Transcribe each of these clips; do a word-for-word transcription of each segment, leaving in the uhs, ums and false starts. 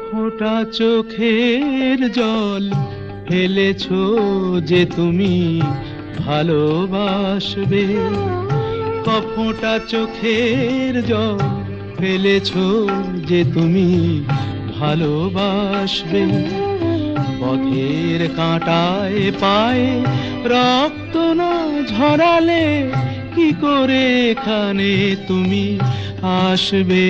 ফোঁটা চোখের জল ফেলেছো যে তুমি ভালোবাসবে, কফোঁটা চোখের জল ফেলেছো যে তুমি ভালোবাসবে। পথের কাঁটায় পায়ে রক্ত না ঝরালে কি করে এখানে তুমি আসবে?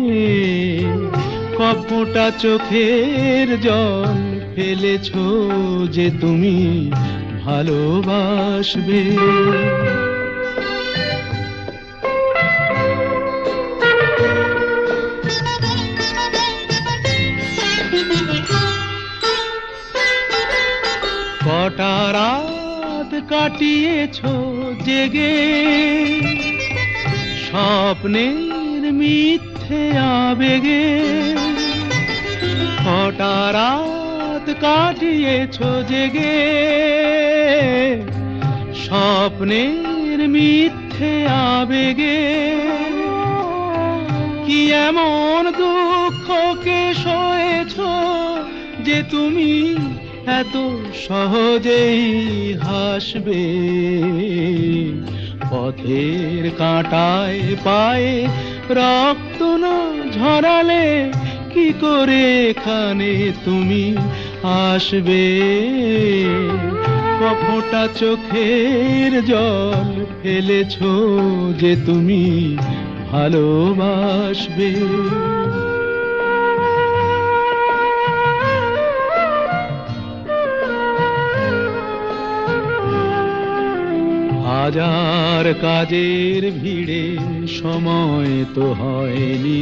কফোঁটা চোখের জল ফেলেছো যে তুমি ভালোবাসবে। কটা রাত কাটিয়েছো জেগে স্বপ্নের মিথ্যে আবেগে, কটা রাত কাটিয়েছো জেগে স্বপ্নের মিথ্যে আবেগে। কি এমন দুঃখকে সয়েছো যে তুমি এত সহজেই হাসবে? পথের কাঁটায় পায়ে রক্ত না ঝরালে কি করে এখানে তুমি আসবে? কফোঁটা চোখের জল ফেলেছো যে তুমি ভালোবাসবে। হাজার কাজের ভিড়ে সময় তো হয়নি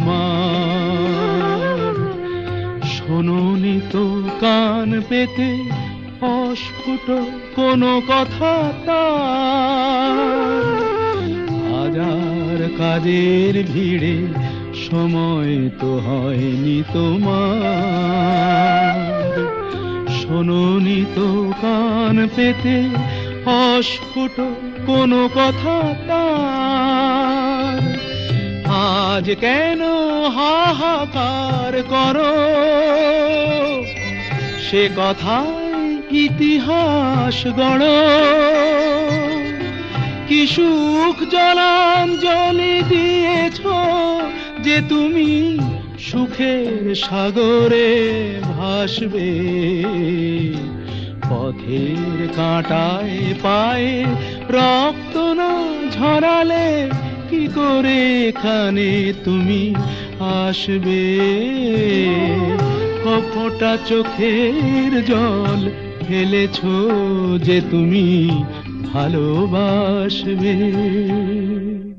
তোমার, শোনোনি তো কান পেতে অস্ফুট কোনো কথা তার। হাজার কাজের ভিড়ে সময় তো হয়নি তোমার, শোনোনি তো কান পেতে অস্ফুট কোনো কথা তার। আজ কেন হাহাকার করো সে কথায় ইতিহাস গড়ো? কি সুখ জলাঞ্জলি দিয়েছো যে তুমি সুখের সাগরে ভাসবে? পথের কাঁটায় পায়ে রক্ত না ঝরালে কি করে এখানে তুমি আসবে? কফোঁটা চোখের জল ফেলেছো যে তুমি ভালোবাসবে।